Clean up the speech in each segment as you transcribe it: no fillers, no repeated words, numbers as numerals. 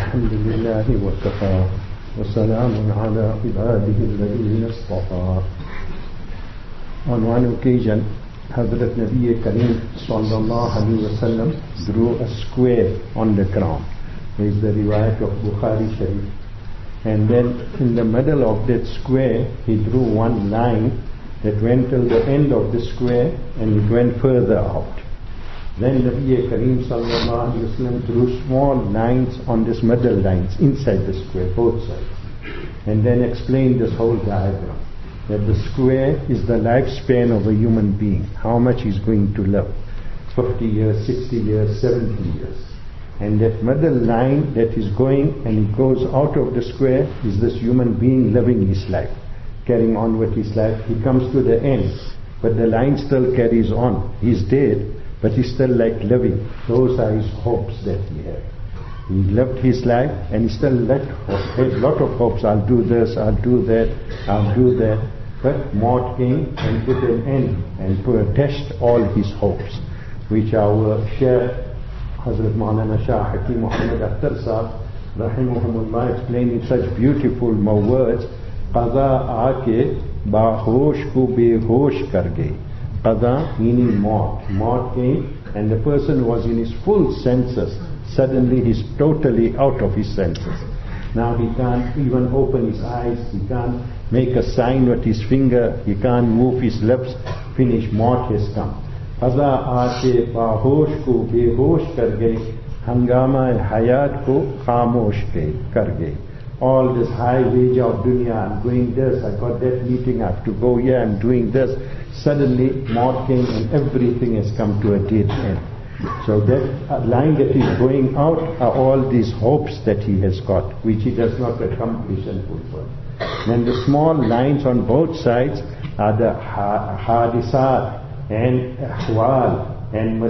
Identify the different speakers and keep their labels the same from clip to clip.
Speaker 1: الحمد لله وكفى وسلام على عباده الذين اصطفى. On one occasion, Hazrat Nabi Kareem sallallahu alaihi wasallam drew a square on the ground. There is the riwayat of Bukhari Sharif. And then in the middle of that square, he drew one line that went till the end of the square and it went further out. Then Nabi Kareem sallallahu alaihi wasallam drew small lines on this middle lines inside the square, both sides. And then explained this whole diagram. That the square is the lifespan of a human being, how much he's going to live, 50 years, 60 years, 70 years. And that middle line that is going and it goes out of the square is this human being living his life, carrying on with his life. He comes to the end, but the line still carries on. He's dead, but he's still like living. Those are his hopes that he had. He lived his life and he still had a lot of hopes. I'll do this, I'll do that, I'll do that. But Maut came and put an end and dashed all his hopes, which our Shaykh Hazrat Maulana Shah Hakim Muhammad Akhtar Sahib rahimahumullah explained in such beautiful words. Qaza aake bahosh ko behosh kar gayi. Qaza meaning Maut. Maut came and the person was in his full senses. Suddenly he's totally out of his senses. Now he can't even open his eyes, he can't make a sign with his finger, he can't move his lips. Finish, Maut has come. Qaza aake bahosh ko behosh kar gayi, hangama hayat ko khamosh kar gayi. All this high wage of dunya, I'm doing this, I got that meeting, I have to go here, I'm doing this. Suddenly Maut came and everything has come to a dead end. So that line that is going out are all these hopes that he has got, which he does not accomplish and fulfill. Then the small lines on both sides are the hadisat and ahwal and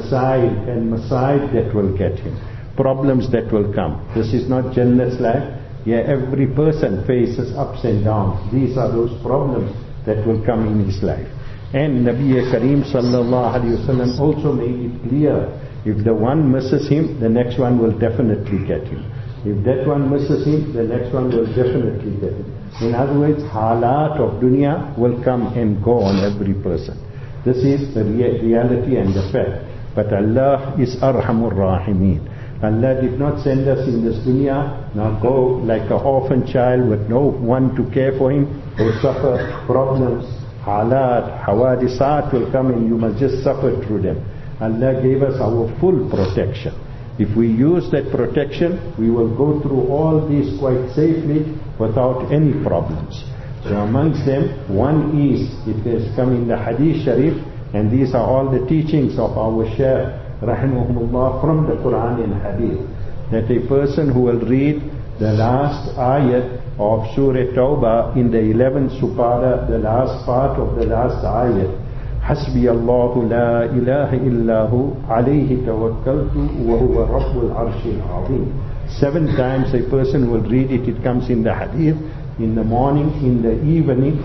Speaker 1: masaib that will get him, problems that will come. This is not Jannat's life. Yeah, every person faces ups and downs. These are those problems that will come in his life. And Nabi Kareem sallallahu alaihi wasallam also made it clear, if the one misses him, the next one will definitely get him. If that one misses him, the next one will definitely get him. In other words, halat of dunya will come and go on every person. This is the reality and the fact. But Allah is Arhamur Rahimeen. Allah did not send us in this dunya, now go like an orphan child with no one to care for him, or suffer problems. Halat, hawadisat will come and you must just suffer through them. Allah gave us our full protection. If we use that protection, we will go through all these quite safely without any problems. So amongst them, one is, it has come in the Hadith Sharif, and these are all the teachings of our Shaykh rahimahumullah from the Quran and Hadith, that a person who will read the last ayat of Surah Tawbah in the 11th Supara, the last part of the last ayat, Hasbi Allahu la ilaha illahu alayhi tawakkaltu wa huwa rabbul arshil azim. 7 times a person will read it. It comes in the hadith, in the morning, in the evening.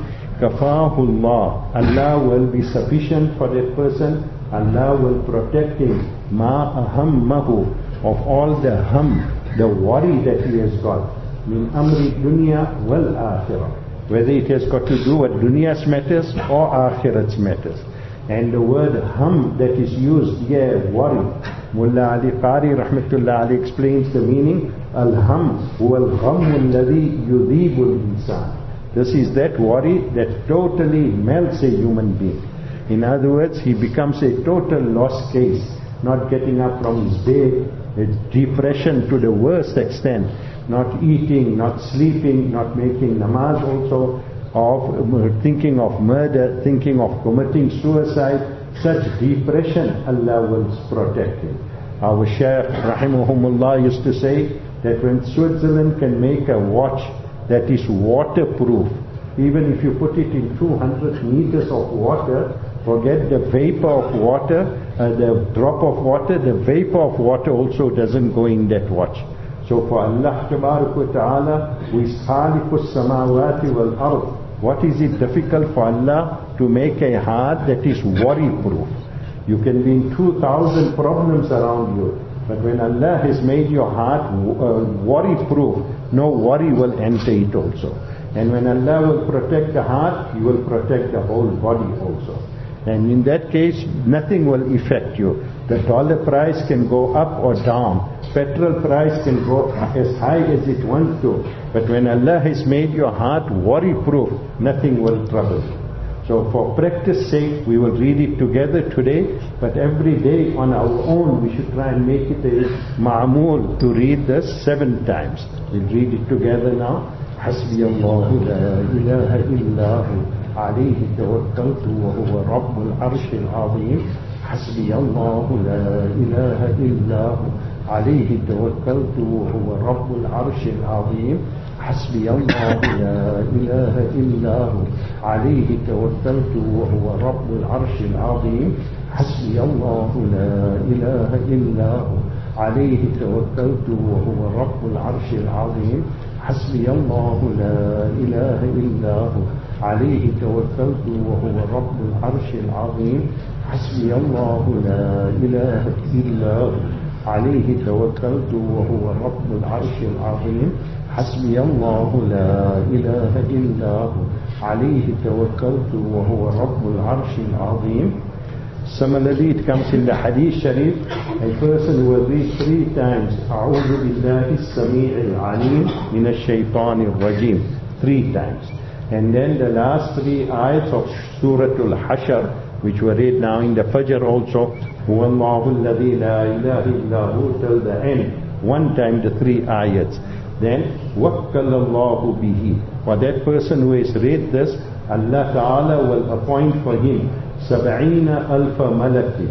Speaker 1: Kafahullah, Allah will be sufficient for that person. Allah will protect him. Ma ahammahu, of all the the worry that he has got. Min amri dunya wal akhirah, whether it has got to do with dunya's matters or akhirat's matters. And the word that is used here, worry, Mullah Ali Qari rahmatullah Ali explains the meaning. Al-ham huwa al-ghammu alladhi yudhibu al-insan. This is that worry that totally melts a human being. In other words, he becomes a total lost case, not getting up from his bed, a depression to the worst extent, not eating, not sleeping, not making namaz also, of thinking of murder, thinking of committing suicide. Such depression, Allah will protect him. Our Shaykh rahimahumullah used to say that when Switzerland can make a watch that is waterproof, even if you put it in 200 meters of water, forget the vapor of water, the drop of water, the vapor of water also doesn't go in that watch. So for Allah Tabarak wa Ta'ala, who is Khaliqus Samawati wal Ard, what is it difficult for Allah to make a heart that is worry-proof? You can be in 2,000 problems around you, But when Allah has made your heart worry-proof, no worry will enter it also. And when Allah will protect the heart, He will protect the whole body also. And in that case, nothing will affect you. The dollar price can go up or down. Petrol price can go as high as it wants to. But when Allah has made your heart worry-proof, nothing will trouble you. So for practice sake, we will read it together today, but every day on our own, we should try and make it a ma'amul to read this 7 times. We'll read it together now. حسبي الله لا إله إلا هو عليه توكلت وهو رب العرش العظيم. حسبي الله لا إله إلا هو عليه توكلت وهو رب العرش العظيم. حسبي الله لا إله إلا هو عليه توكلت وهو رب العرش العظيم. حسبي الله لا إله إلا هو عليه توكلت وهو رب العرش العظيم. حسبي الله لا إله إلا هو عليه توكلت وهو رب العرش العظيم. حسبي الله لا إله إلا هو عليه توكلت وهو رب العرش العظيم. حسبي الله لا إله إلا هو عليه توكلت وهو رب العرش العظيم. Similarly, it comes in the Hadith Sharif, a person will read 3 times, أعوذ بالله السميع العليم من الشيطان الرجيم, 3 times. And then the last 3 ayats of Surah Al-Hashr, which were read now in the Fajr also, هو الله الذي لا إله إلا هو, till the end, 1 time the 3 ayats. Then, وَكَّلَ اللَّهُ بِهِ. For that person who has read this, Allah Ta'ala will appoint for him 70,000 malaki,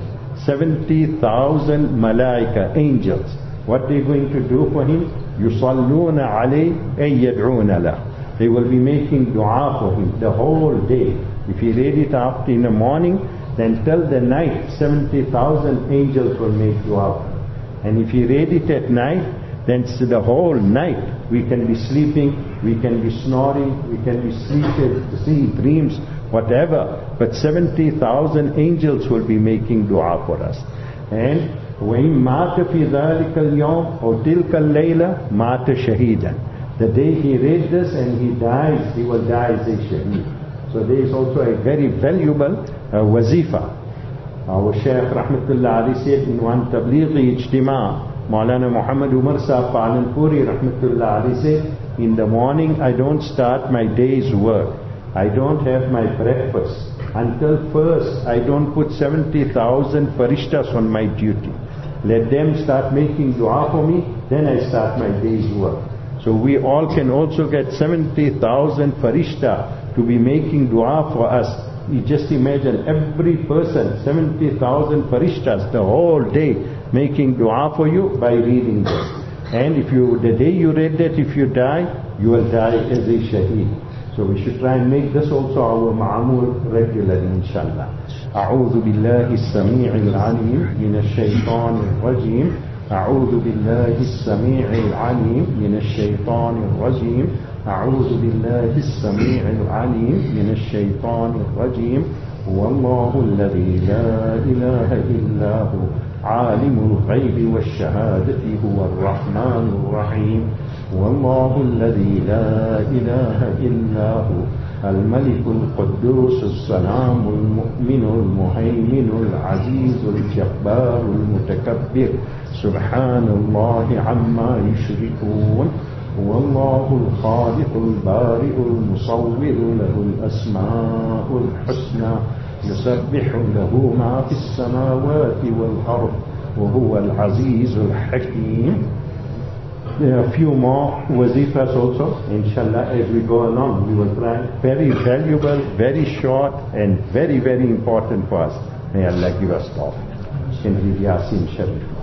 Speaker 1: 70,000 malaika, angels. What they going to do for him? يُصَلُّونَ عَلَيْهِ أَيْ يَدْعُونَ لَهُ. They will be making dua for him the whole day. If he read it after in the morning, then till the night, 70,000 angels will make dua for him. And if he read it at night, then the whole night we can be sleeping, we can be snoring, we can be seeing dreams, whatever. But 70,000 angels will be making dua for us. And وَإِن مَاتَ فِي ذَلِكَ الْيَوْمِ أَوْ تِلْكَ اللَّيْلَةِ مَاتَ شَهِيدًا. The day he read this and he dies, he will die as a shaheed. So there is also a very valuable wazifa. Our Shaykh Rahmatullah Ali said in one Tablighi Ijtima', Maulana Muhammad Umar Sahib Palanpuri Rahmatullah Ali said, in the morning I don't start my day's work. I don't have my breakfast until first I don't put 70,000 farishtas on my duty. Let them start making dua for me, then I start my day's work. So we all can also get 70,000 farishta to be making dua for us. You just imagine every person, 70,000 farishtas the whole day making dua for you by reading this. And if you, the day you read that, if you die, you will die as a shaheed. So we should try and make this also our ma'amul regularly, inshallah. أعوذ بالله السميع العليم من الشيطان الرجيم. أعوذ بالله السميع العليم من الشيطان الرجيم. أعوذ بالله السميع العليم من الشيطان الرجيم. هو الله الذي لا إله إلا هو عالم الغيب والشهادة هو الرحمن الرحيم. هو الله الذي لا إله إلا هو الملك القدوس السلام المؤمن المهيمن العزيز الجبار المتكبر سبحان الله عما يشركون. هو الله الخالق البارئ المصور له الأسماء الحسنى يسبح له ما في السماوات والأرض وهو العزيز الحكيم. There are a few more wazifas also, inshallah, as we go along. We will try. Very valuable, very short, and very, very important for us. May Allah give us tawfiq. In Yasin Sharif.